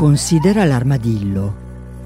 Considera l'armadillo.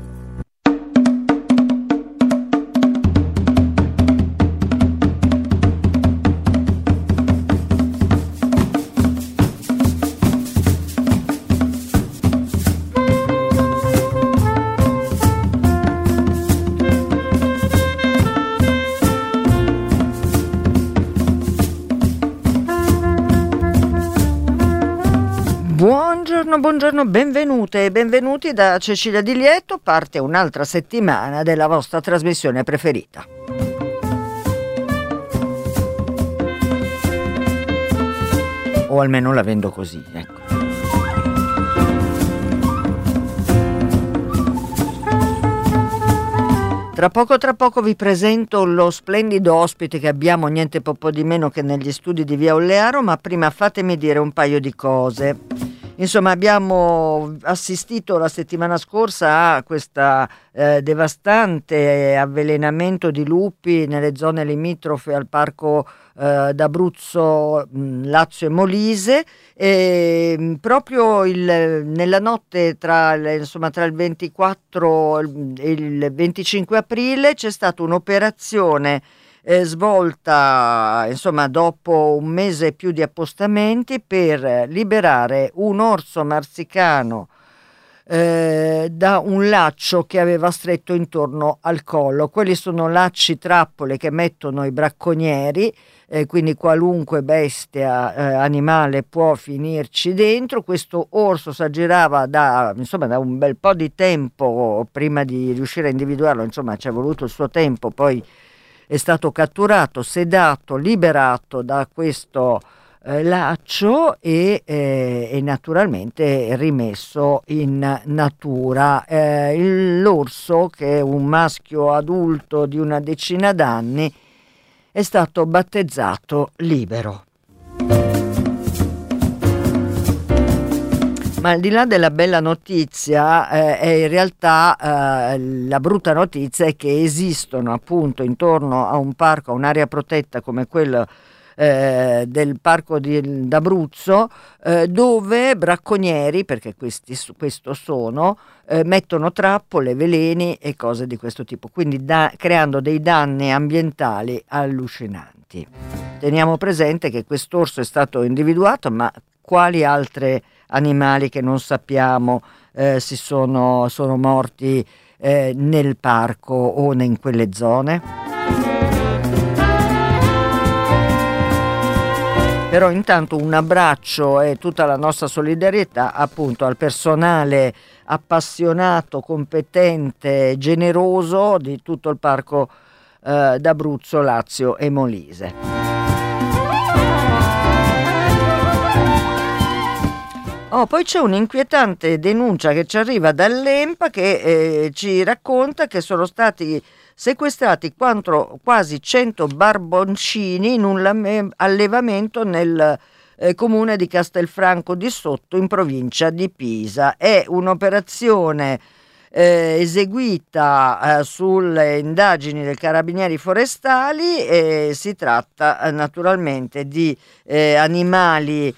Buongiorno, benvenute e benvenuti da Cecilia Di Lieto. Parte un'altra settimana della vostra trasmissione preferita. O almeno la vendo così, ecco. Tra poco vi presento lo splendido ospite che abbiamo niente po' di meno che negli studi di Via Ollearo, ma prima fatemi dire un paio di cose. Insomma, abbiamo assistito la settimana scorsa a questo devastante avvelenamento di lupi nelle zone limitrofe al parco d'Abruzzo, Lazio e Molise, e proprio nella notte tra il 24 e il 25 aprile c'è stata un'operazione svolta dopo un mese e più di appostamenti per liberare un orso marsicano da un laccio che aveva stretto intorno al collo. Quelli sono lacci trappole che mettono i bracconieri, quindi qualunque bestia animale può finirci dentro. Questo orso si aggirava da un bel po' di tempo prima di riuscire a individuarlo, ci è voluto il suo tempo, poi è stato catturato, sedato, liberato da questo laccio e naturalmente rimesso in natura. L'orso, che è un maschio adulto di una decina d'anni, è stato battezzato Libero. Ma al di là della bella notizia, è in realtà la brutta notizia è che esistono appunto intorno a un parco, a un'area protetta come quello del parco d'Abruzzo, dove bracconieri, perché questo sono, mettono trappole, veleni e cose di questo tipo, quindi creando dei danni ambientali allucinanti. Teniamo presente che quest'orso è stato individuato, ma quali altre animali che non sappiamo sono morti nel parco o in quelle zone? Però intanto un abbraccio e tutta la nostra solidarietà appunto al personale appassionato, competente, generoso di tutto il parco d'Abruzzo, Lazio e Molise. Poi c'è un'inquietante denuncia che ci arriva dall'ENPA che ci racconta che sono stati sequestrati quasi 100 barboncini in un allevamento nel comune di Castelfranco di Sotto, in provincia di Pisa. È un'operazione eseguita sulle indagini dei carabinieri forestali, e si tratta naturalmente di animali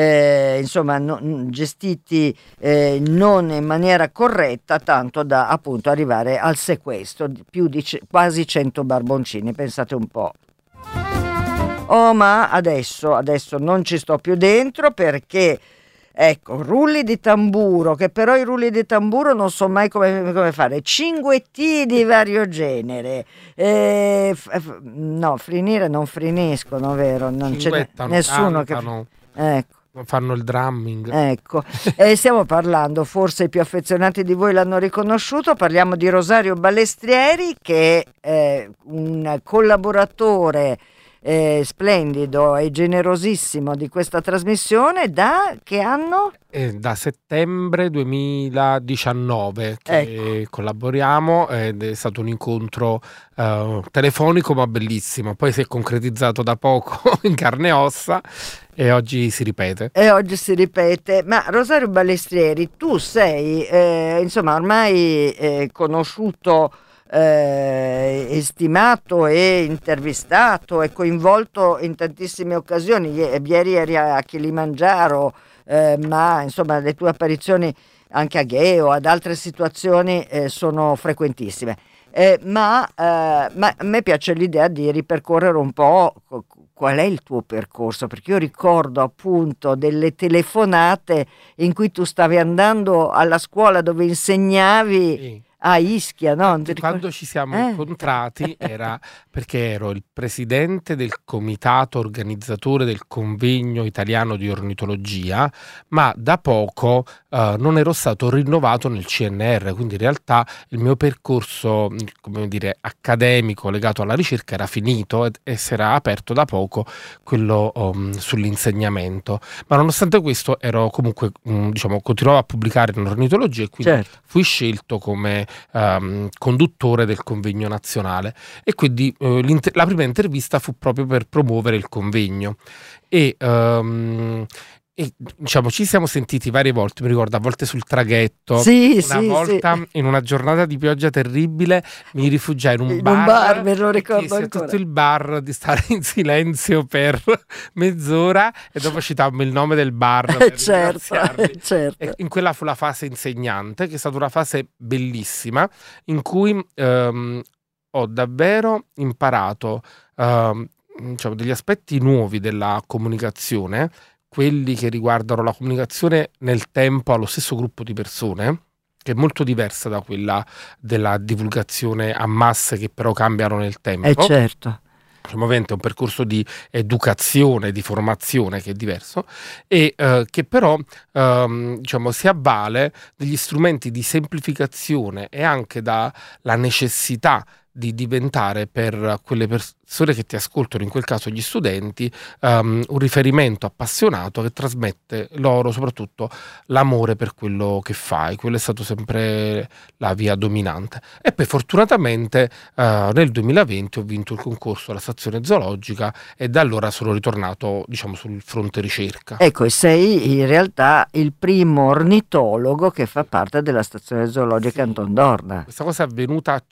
gestiti non in maniera corretta, tanto da appunto arrivare al sequestro di quasi 100 barboncini, pensate un po'. Ma adesso non ci sto più dentro, perché ecco, rulli di tamburo, che però i rulli di tamburo non so mai come fare, cinguetti di vario genere, no, frinire non friniscono, vero? Non c'è nessuno cantano, che ecco. Fanno il drumming. Ecco, stiamo parlando, forse i più affezionati di voi l'hanno riconosciuto, parliamo di Rosario Balestrieri, che è un collaboratore splendido e generosissimo di questa trasmissione. Da che anno? Da settembre 2019 che collaboriamo, ed è stato un incontro telefonico ma bellissimo, poi si è concretizzato da poco in carne e ossa e oggi si ripete. Ma Rosario Balestrieri, tu sei ormai conosciuto, stimato e intervistato e coinvolto in tantissime occasioni. Ieri eri a Kilimangiaro, ma insomma le tue apparizioni anche a Gheo, ad altre situazioni sono frequentissime. Ma a me piace l'idea di ripercorrere un po' qual è il tuo percorso, perché io ricordo appunto delle telefonate in cui tu stavi andando alla scuola dove insegnavi. Sì. A Ischia, no? Quando ci siamo incontrati era perché ero il presidente del comitato organizzatore del convegno italiano di ornitologia, ma da poco non ero stato rinnovato nel CNR, quindi in realtà il mio percorso, come dire, accademico legato alla ricerca era finito e si era aperto da poco quello sull'insegnamento. Ma nonostante questo ero comunque, diciamo, continuavo a pubblicare in ornitologia e quindi fui scelto come conduttore del convegno nazionale e quindi la prima intervista fu proprio per promuovere il convegno e diciamo ci siamo sentiti varie volte, mi ricordo a volte sul traghetto, una volta in una giornata di pioggia terribile mi rifugiai in un bar, me lo ricordo a tutto il bar di stare in silenzio per mezz'ora e dopo citammo il nome del bar per certo. E in quella fu la fase insegnante, che è stata una fase bellissima in cui ho davvero imparato diciamo, degli aspetti nuovi della comunicazione, quelli che riguardano la comunicazione nel tempo allo stesso gruppo di persone, che è molto diversa da quella della divulgazione a masse che però cambiano nel tempo. Certo. Ovviamente è un percorso di educazione, di formazione che è diverso e che però diciamo, si avvale degli strumenti di semplificazione e anche dalla necessità di diventare per quelle persone che ti ascoltano, in quel caso gli studenti, un riferimento appassionato che trasmette loro soprattutto l'amore per quello che fai. Quello è stato sempre la via dominante. E poi fortunatamente nel 2020 ho vinto il concorso alla stazione zoologica e da allora sono ritornato, diciamo, sul fronte ricerca. Ecco, e sei in realtà il primo ornitologo che fa parte della stazione zoologica Anton Dohrn. Questa cosa è avvenuta a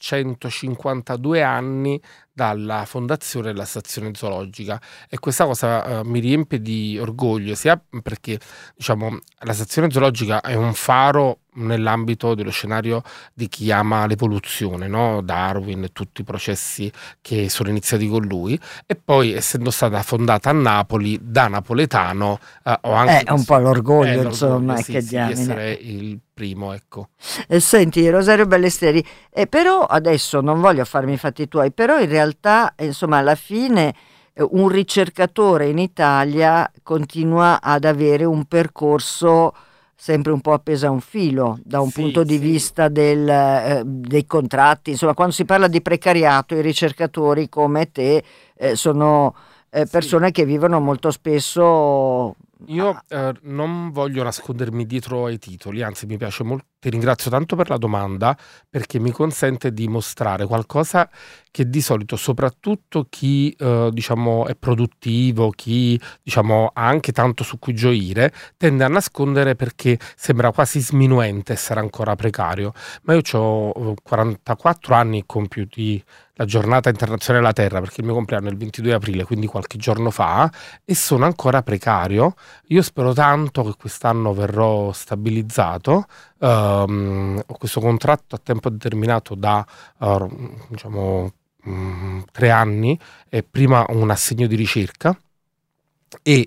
152 anni dalla fondazione della stazione zoologica e questa cosa mi riempie di orgoglio, sia perché, diciamo, la stazione zoologica è un faro nell'ambito dello scenario di chi ama l'evoluzione, no? Darwin e tutti i processi che sono iniziati con lui, e poi essendo stata fondata a Napoli da napoletano ho anche un po' l'orgoglio insomma, sì, che di essere il primo, ecco. Senti, Rosario Ballesteri, però adesso non voglio farmi i fatti tuoi, però in realtà insomma alla fine un ricercatore in Italia continua ad avere un percorso sempre un po' appeso a un filo da un punto di vista dei contratti. Insomma, quando si parla di precariato, i ricercatori come te sono persone che vivono molto spesso. Io non voglio nascondermi dietro ai titoli, anzi mi piace molto, ti ringrazio tanto per la domanda perché mi consente di mostrare qualcosa che di solito soprattutto chi diciamo è produttivo, chi diciamo ha anche tanto su cui gioire, tende a nascondere perché sembra quasi sminuente essere ancora precario. Ma io ho 44 anni compiuti la giornata internazionale della Terra, perché il mio compleanno è il 22 aprile, quindi qualche giorno fa, e sono ancora precario. Io spero tanto che quest'anno verrò stabilizzato. Ho questo contratto a tempo determinato da diciamo 3 anni e prima un assegno di ricerca e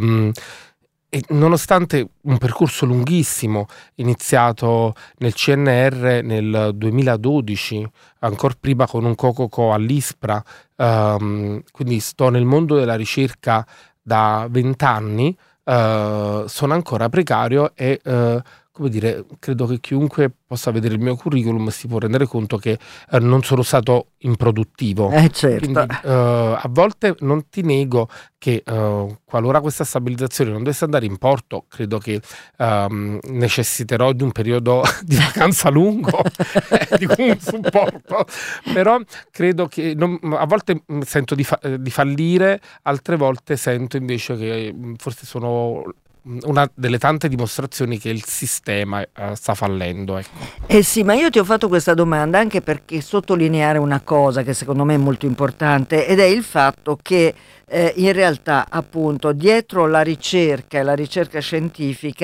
nonostante un percorso lunghissimo iniziato nel CNR nel 2012, ancora prima con un co all'ISPRA, quindi sto nel mondo della ricerca da 20 anni, sono ancora precario e come dire, credo che chiunque possa vedere il mio curriculum si può rendere conto che non sono stato improduttivo. Certo. Quindi a volte non ti nego che qualora questa stabilizzazione non dovesse andare in porto, credo che necessiterò di un periodo di vacanza lungo di un supporto, però credo che a volte sento di fallire, altre volte sento invece che forse sono una delle tante dimostrazioni che il sistema sta fallendo, ecco. Sì, ma io ti ho fatto questa domanda anche perché sottolineare una cosa che secondo me è molto importante, ed è il fatto che in realtà appunto dietro la ricerca e la ricerca scientifica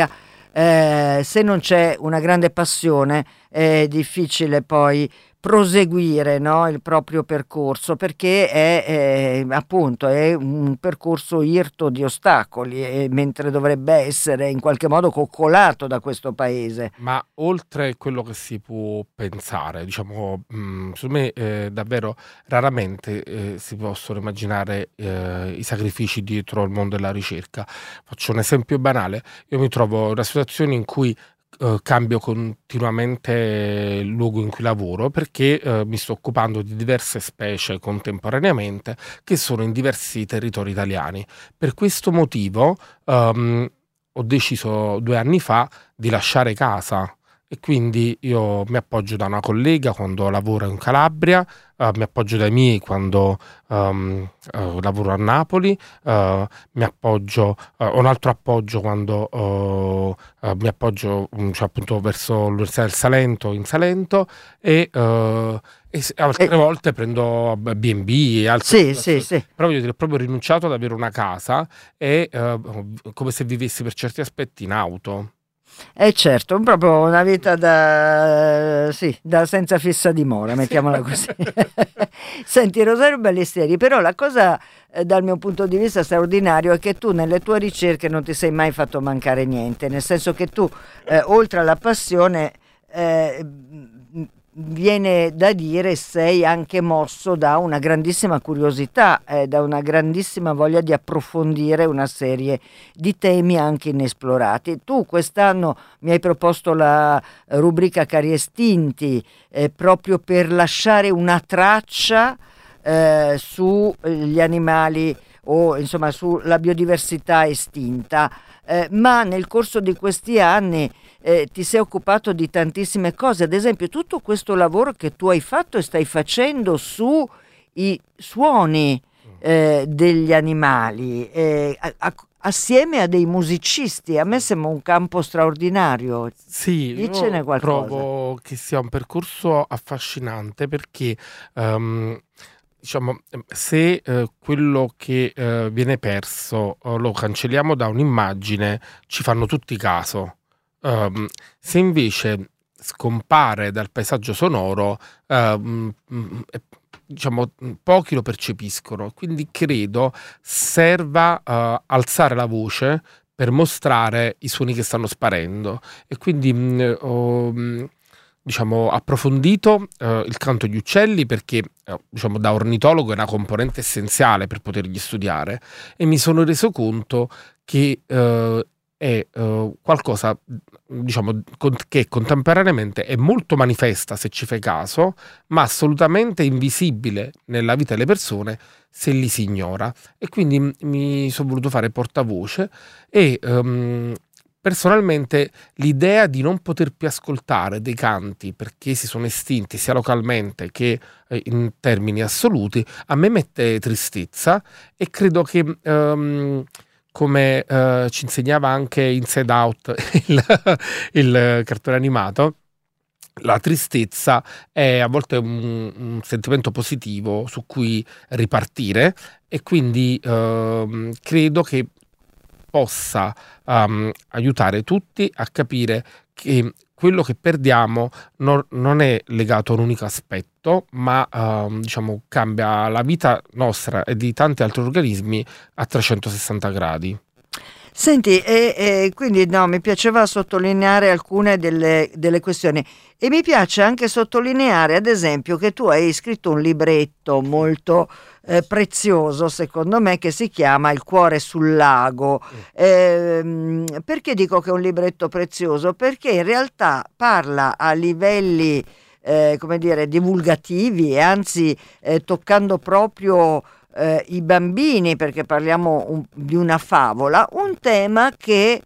se non c'è una grande passione è difficile poi proseguire, no, il proprio percorso, perché è appunto è un percorso irto di ostacoli, mentre dovrebbe essere in qualche modo coccolato da questo paese. Ma oltre quello che si può pensare, diciamo, secondo me davvero raramente si possono immaginare i sacrifici dietro al mondo della ricerca. Faccio un esempio banale: io mi trovo in una situazione in cui cambio continuamente il luogo in cui lavoro, perché mi sto occupando di diverse specie contemporaneamente che sono in diversi territori italiani. Per questo motivo ho deciso 2 anni fa di lasciare casa, e quindi io mi appoggio da una collega quando lavoro in Calabria, mi appoggio dai miei quando lavoro a Napoli, mi appoggio, ho un altro appoggio quando mi appoggio, cioè appunto verso l'Università del Salento, in Salento, e altre volte prendo B&B e altre Sì, sì. Però voglio dire, ho proprio rinunciato ad avere una casa, e come se vivessi per certi aspetti in auto. Certo, proprio una vita da senza fissa dimora, mettiamola così. Senti, Rosario Ballestieri, però la cosa dal mio punto di vista straordinario è che tu nelle tue ricerche non ti sei mai fatto mancare niente, nel senso che tu oltre alla passione viene da dire sei anche mosso da una grandissima curiosità, da una grandissima voglia di approfondire una serie di temi anche inesplorati. Tu quest'anno mi hai proposto la rubrica Cari Estinti, proprio per lasciare una traccia sugli animali, o insomma sulla biodiversità estinta, ma nel corso di questi anni ti sei occupato di tantissime cose, ad esempio tutto questo lavoro che tu hai fatto e stai facendo su i suoni degli animali, assieme a dei musicisti. A me sembra un campo straordinario. Sì, Dicene io qualcosa. trovo che sia un percorso affascinante, perché diciamo, se quello che viene perso lo cancelliamo da un'immagine, ci fanno tutti caso. Se invece scompare dal paesaggio sonoro, diciamo, pochi lo percepiscono. Quindi credo serva alzare la voce per mostrare i suoni che stanno sparendo. E quindi ho diciamo, approfondito il canto agli uccelli, perché diciamo, da ornitologo è una componente essenziale per poterli studiare, e mi sono reso conto che è qualcosa, diciamo, che contemporaneamente è molto manifesta se ci fai caso, ma assolutamente invisibile nella vita delle persone se li si ignora. E quindi mi sono voluto fare portavoce, e personalmente l'idea di non poter più ascoltare dei canti perché si sono estinti sia localmente che in termini assoluti a me mette tristezza, e credo che come ci insegnava anche Inside Out il cartone animato, la tristezza è a volte un sentimento positivo su cui ripartire, e quindi credo che possa aiutare tutti a capire che quello che perdiamo non è legato a un unico aspetto, ma diciamo, cambia la vita nostra e di tanti altri organismi a 360 gradi. Senti, e quindi no, mi piaceva sottolineare alcune delle questioni, e mi piace anche sottolineare, ad esempio, che tu hai scritto un libretto molto prezioso, secondo me, che si chiama Il cuore sul lago. Perché dico che è un libretto prezioso? Perché in realtà parla a livelli come dire, divulgativi, e anzi toccando proprio i bambini, perché parliamo di una favola, un tema che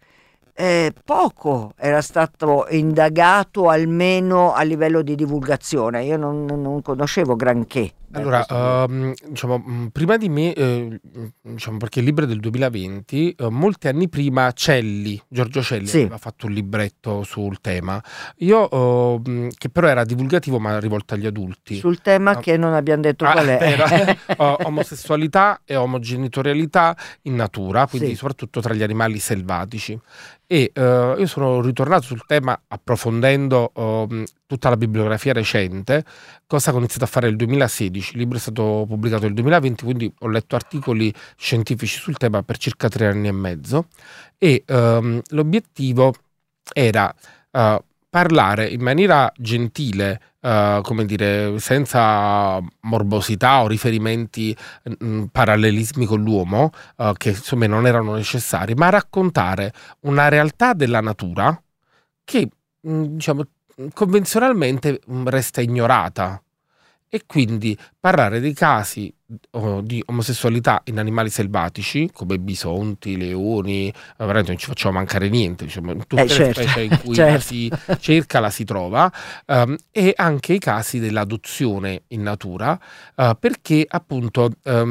poco era stato indagato, almeno a livello di divulgazione. Io non conoscevo granché Allora, prima di me, perché il libro è del 2020, molti anni prima Giorgio Celli Sì. aveva fatto un libretto sul tema. Io, che però era divulgativo ma rivolto agli adulti. Sul tema che non abbiamo detto qual è. Era omosessualità e omogenitorialità in natura, quindi Sì. soprattutto tra gli animali selvatici. E io sono ritornato sul tema approfondendo tutta la bibliografia recente, cosa che ho iniziato a fare nel 2016. Il libro è stato pubblicato nel 2020, quindi ho letto articoli scientifici sul tema per circa 3 anni e mezzo, e l'obiettivo era parlare in maniera gentile, come dire, senza morbosità o riferimenti, parallelismi con l'uomo, che insomma non erano necessari, ma raccontare una realtà della natura che convenzionalmente resta ignorata, e quindi parlare dei casi di omosessualità in animali selvatici come bisonti, leoni, veramente non ci facciamo mancare niente, in tutte le Certo. specie in cui la si cerca la si trova, e anche i casi dell'adozione in natura, perché appunto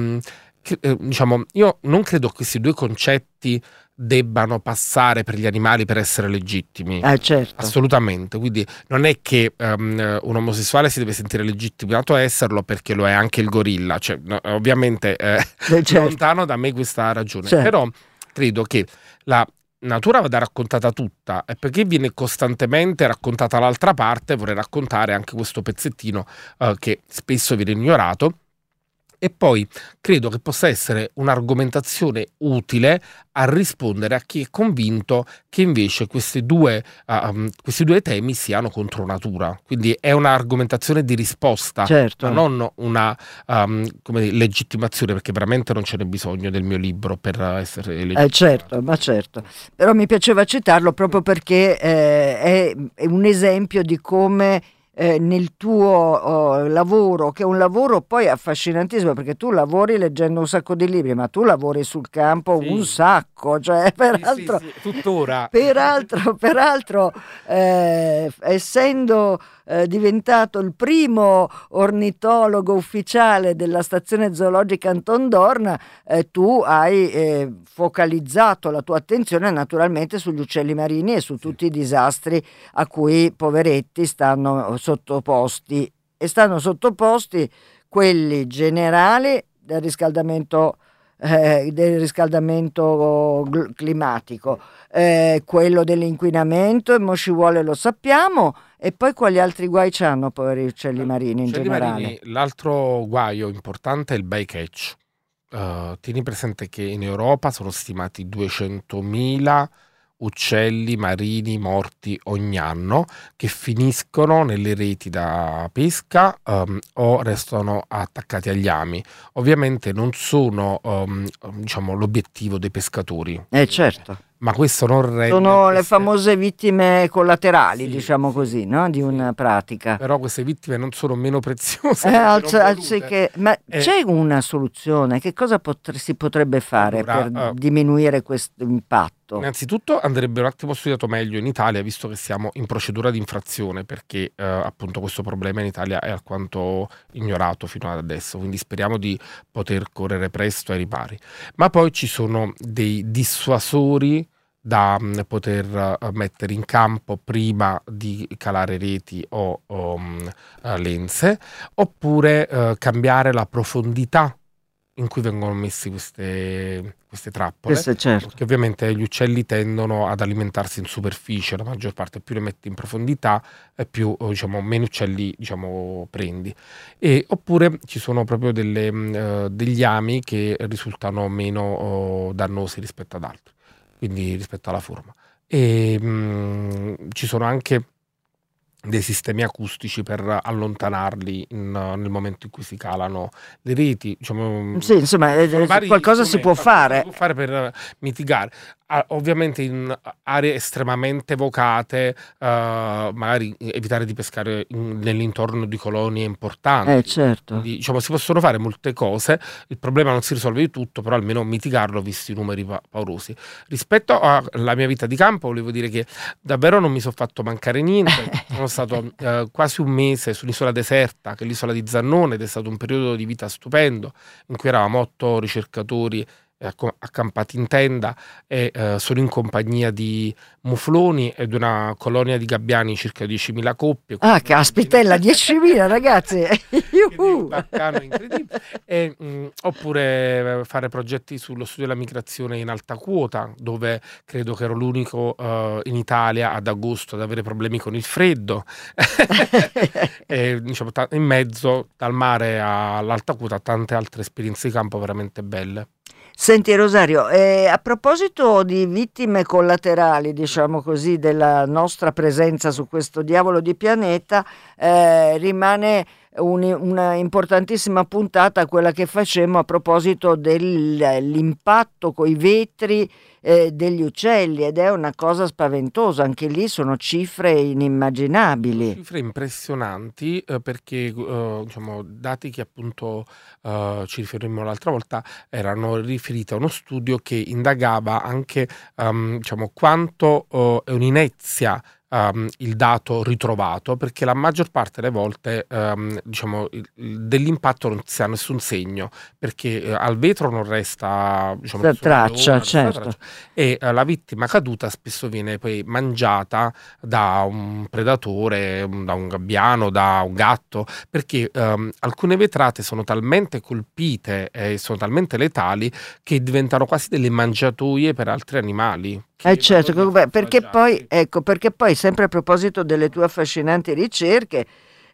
io non credo che questi due concetti debbano passare per gli animali per essere legittimi. Certo. Assolutamente, quindi non è che un omosessuale si deve sentire legittimato a esserlo perché lo è anche il gorilla, ovviamente Certo. lontano da me questa ragione, Certo. però credo che la natura vada raccontata tutta, e perché viene costantemente raccontata l'altra parte, vorrei raccontare anche questo pezzettino che spesso viene ignorato. E poi credo che possa essere un'argomentazione utile a rispondere a chi è convinto che invece questi due temi siano contro natura. Quindi è un'argomentazione di risposta, Certo. ma non una legittimazione, perché veramente non ce n'è bisogno del mio libro per essere legittimato. Certo. Però mi piaceva citarlo proprio perché è un esempio di come nel tuo lavoro, che è un lavoro poi affascinantissimo, perché tu lavori leggendo un sacco di libri, ma tu lavori sul campo un sacco, peraltro, sì, tuttora. Peraltro essendo diventato il primo ornitologo ufficiale della stazione zoologica Anton Dorn, tu hai focalizzato la tua attenzione naturalmente sugli uccelli marini e su tutti i disastri a cui poveretti stanno sottoposti, e stanno sottoposti quelli generali del riscaldamento climatico, quello dell'inquinamento, e mo ci vuole, lo sappiamo, e poi quali altri guai c'hanno poveri uccelli marini in generale? L'altro guaio importante è il bycatch. Tieni presente che in Europa sono stimati 200.000 uccelli marini morti ogni anno, che finiscono nelle reti da pesca o restano attaccati agli ami. Ovviamente non sono l'obiettivo dei pescatori. Certo. Ma questo non rende... Sono le famose vittime collaterali, Sì, diciamo così, no? Di una pratica. Però queste vittime non sono meno preziose. Ma c'è una soluzione? Che cosa si potrebbe fare per diminuire questo impatto? Innanzitutto andrebbe un attimo studiato meglio in Italia, visto che siamo in procedura di infrazione, perché appunto questo problema in Italia è alquanto ignorato fino ad adesso, quindi speriamo di poter correre presto ai ripari. Ma poi ci sono dei dissuasori da poter mettere in campo prima di calare reti o lenze, oppure cambiare la profondità in cui vengono messi queste trappole, Certo. perché ovviamente gli uccelli tendono ad alimentarsi in superficie, la maggior parte, più le metti in profondità e più meno uccelli prendi. E oppure ci sono proprio degli ami che risultano meno dannosi rispetto ad altri, quindi rispetto alla forma. E ci sono anche dei sistemi acustici per allontanarli nel momento in cui si calano le reti. Sì, insomma, qualcosa si può fare. Per mitigare. Ovviamente in aree estremamente vocate, magari evitare di pescare nell'intorno di colonie importanti. Certo. Quindi, diciamo, si possono fare molte cose, il problema non si risolve di tutto, però almeno mitigarlo visti i numeri paurosi. Rispetto alla mia vita di campo, volevo dire che davvero non mi sono fatto mancare niente. Sono stato quasi un mese su un'isola deserta, che è l'isola di Zannone, ed è stato un periodo di vita stupendo, in cui eravamo 8 ricercatori accampati in tenda e sono in compagnia di mufloni ed una colonia di gabbiani, circa 10.000 coppie. Caspitella, 10.000 ragazzi! Baccano, incredibile. Oppure fare progetti sullo studio della migrazione in alta quota, dove credo che ero l'unico in Italia ad agosto ad avere problemi con il freddo. E, diciamo, in mezzo dal mare all'alta quota tante altre esperienze di campo veramente belle. Senti Rosario, a proposito di vittime collaterali, diciamo così, della nostra presenza su questo diavolo di pianeta, rimane una importantissima puntata, quella che facemmo a proposito dell'impatto coi vetri degli uccelli, ed è una cosa spaventosa, anche lì sono cifre inimmaginabili. Cifre impressionanti, perché diciamo, dati che appunto ci riferimmo l'altra volta erano riferiti a uno studio che indagava anche diciamo, quanto è un'inezia il dato ritrovato, perché la maggior parte delle volte diciamo, dell'impatto non si ha nessun segno, perché al vetro non resta, diciamo, traccia, certo. E la vittima caduta spesso viene poi mangiata da un predatore, da un gabbiano, da un gatto, perché alcune vetrate sono talmente colpite e sono talmente letali che diventano quasi delle mangiatoie per altri animali. Certo, perché poi sempre a proposito delle tue affascinanti ricerche,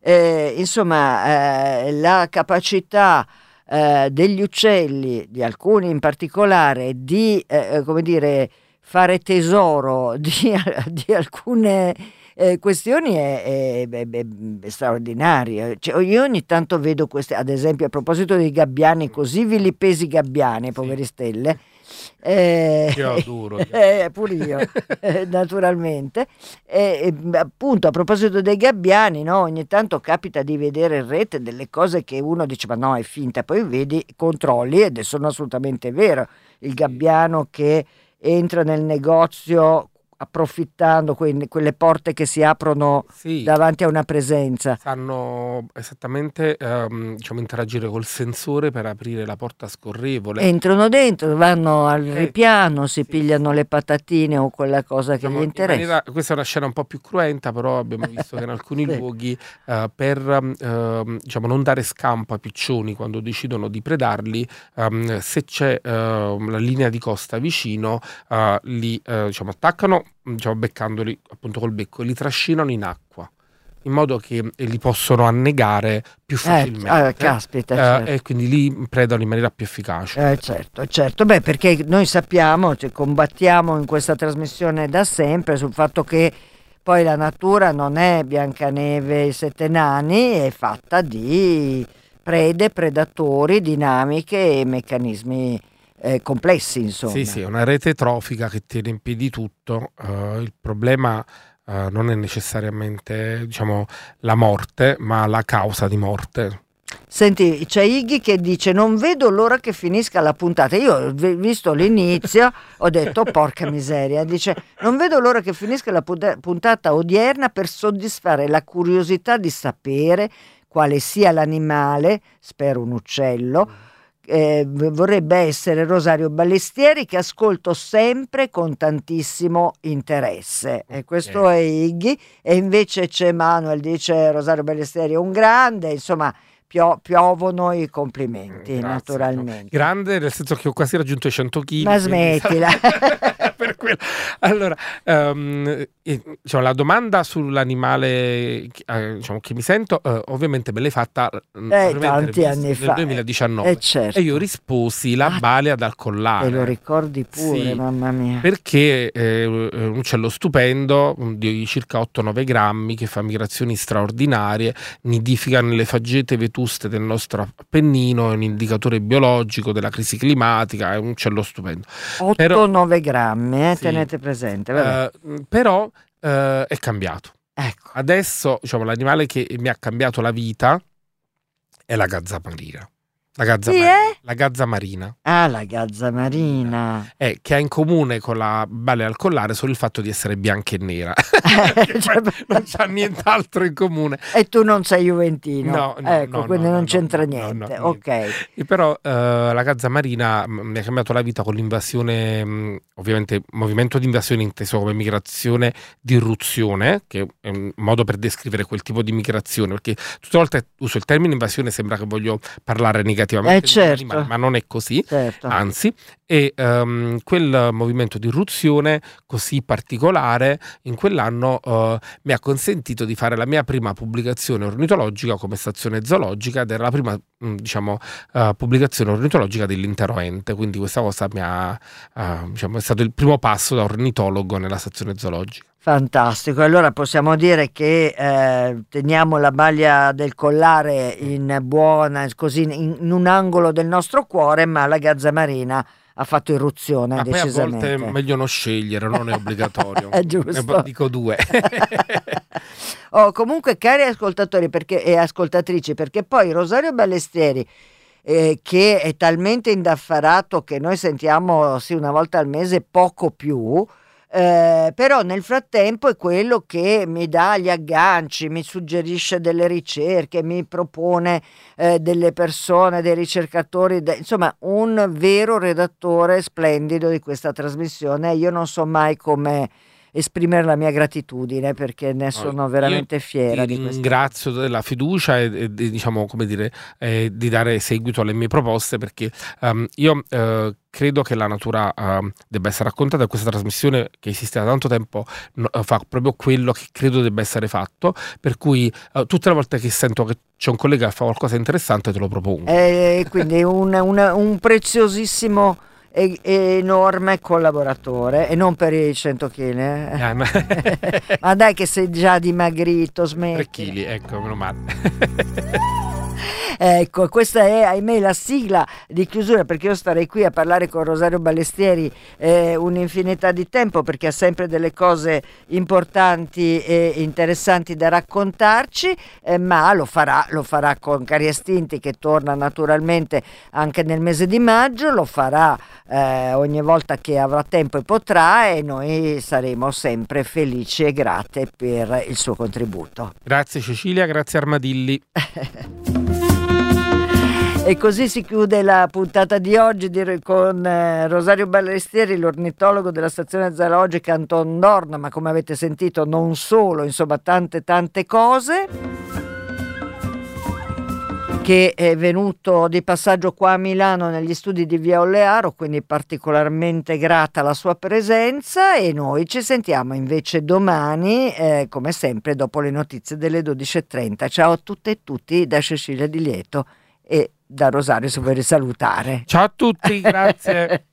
insomma, la capacità degli uccelli, di alcuni in particolare, di come dire, fare tesoro di alcune questioni è straordinaria. Cioè, io ogni tanto vedo queste, ad esempio a proposito dei gabbiani, così vilipesi gabbiani, poveri stelle. Io adoro Pure io naturalmente, appunto a proposito dei gabbiani, no? Ogni tanto capita di vedere in rete delle cose che uno dice ma no, è finta, poi vedi, controlli ed sono assolutamente vero. Il gabbiano che entra nel negozio approfittando quelle porte che si aprono davanti a una presenza, sanno esattamente diciamo, interagire col sensore per aprire la porta scorrevole, entrano dentro, vanno al ripiano, si pigliano le patatine o quella cosa che gli interessa. Questa è una scena un po' più cruenta, però abbiamo visto che in alcuni luoghi per diciamo, non dare scampo ai piccioni quando decidono di predarli, se c'è la linea di costa vicino, li diciamo, attaccano, diciamo, beccandoli appunto col becco, li trascinano in acqua in modo che li possono annegare più facilmente. Caspita, certo. E quindi li predano in maniera più efficace. Certo. Beh, perché noi sappiamo, cioè, combattiamo in questa trasmissione da sempre sul fatto che poi la natura non è Biancaneve e i 7 nani, è fatta di prede, predatori, dinamiche e meccanismi complessi, insomma. Sì, è una rete trofica che tiene in piedi tutto. Il problema non è necessariamente, diciamo, la morte, ma la causa di morte. Senti, c'è Iggy che dice non vedo l'ora che finisca la puntata. Io ho visto l'inizio, ho detto porca miseria, dice non vedo l'ora che finisca la puntata odierna per soddisfare la curiosità di sapere quale sia l'animale, spero un uccello, vorrebbe essere Rosario Ballestieri, che ascolto sempre con tantissimo interesse. E questo è Iggy. E invece c'è Manuel, dice Rosario Ballestieri è un grande, insomma piovono i complimenti. Grazie, naturalmente. No. Grande nel senso che ho quasi raggiunto i 100 kg. Ma smettila. Per quello. Allora, diciamo, la domanda sull'animale diciamo, che mi sento, ovviamente me l'hai fatta tanti anni fa, nel 2019, certo. E io risposi la balia dal collare. Te lo ricordi pure, sì, mamma mia. Perché un uccello stupendo di circa 8-9 grammi che fa migrazioni straordinarie, nidifica nelle faggete vetuste del nostro Appennino, è un indicatore biologico della crisi climatica, è un uccello stupendo. 8-9 grammi. domani, sì. tenete presente. Vabbè. Però è cambiato. Ecco. Adesso, diciamo, l'animale che mi ha cambiato la vita è la gazza marina. La gazza marina. Ah, la gazza marina. Che ha in comune con la baleine al collare solo il fatto di essere bianca e nera. Non c'ha nient'altro in comune. E tu non sei juventino. No, quindi no, non no, c'entra no, niente. no, Ok. E però la gazza marina mi ha cambiato la vita con l'invasione, ovviamente movimento di invasione inteso come migrazione di irruzione, che è un modo per descrivere quel tipo di migrazione, perché tutte le volte uso il termine invasione sembra che voglio parlare negativamente certo. degli animali, ma non è così, Certo. anzi, e quel movimento di irruzione così particolare in quell'anno mi ha consentito di fare la mia prima pubblicazione ornitologica come stazione zoologica, ed era la prima pubblicazione ornitologica dell'intero ente, quindi questa cosa mi ha è stato il primo passo da ornitologo nella stazione zoologica. Fantastico, allora possiamo dire che teniamo la balia del collare in buona, così in un angolo del nostro cuore, ma la gazza marina ha fatto irruzione, ma decisamente. Poi a volte è meglio non scegliere, non è obbligatorio. È giusto. Dico due. Comunque, cari ascoltatori e ascoltatrici, perché poi Rosario Ballestieri, che è talmente indaffarato che noi sentiamo sì una volta al mese, poco più, però nel frattempo è quello che mi dà gli agganci, mi suggerisce delle ricerche, mi propone delle persone, dei ricercatori, insomma un vero redattore splendido di questa trasmissione. Io non so mai come esprimere la mia gratitudine, perché ne sono veramente fiera di questo. Ringrazio della fiducia e diciamo, come dire, di dare seguito alle mie proposte, perché io credo che la natura debba essere raccontata, e questa trasmissione che esiste da tanto tempo fa proprio quello che credo debba essere fatto, per cui tutte le volte che sento che c'è un collega che fa qualcosa di interessante te lo propongo. Quindi un preziosissimo enorme collaboratore, e non per i 100 kg. Ma dai che sei già dimagrito, smetti. 3 kg, ecco, meno male. Ecco, questa è ahimè la sigla di chiusura, perché io starei qui a parlare con Rosario Ballestieri un'infinità di tempo, perché ha sempre delle cose importanti e interessanti da raccontarci, ma lo farà con Cari Estinti, che torna naturalmente anche nel mese di maggio, lo farà ogni volta che avrà tempo e potrà, e noi saremo sempre felici e grate per il suo contributo. Grazie Cecilia, grazie Armadilli. E così si chiude la puntata di oggi con Rosario Ballestieri, l'ornitologo della stazione zoologica Anton Dohrn, ma come avete sentito non solo, insomma tante cose, che è venuto di passaggio qua a Milano negli studi di Via Ollearo, quindi particolarmente grata la sua presenza, e noi ci sentiamo invece domani, come sempre dopo le notizie delle 12:30. Ciao a tutte e tutti da Cecilia Di Lieto e da Rosario, se vuoi risalutare. Ciao a tutti, grazie.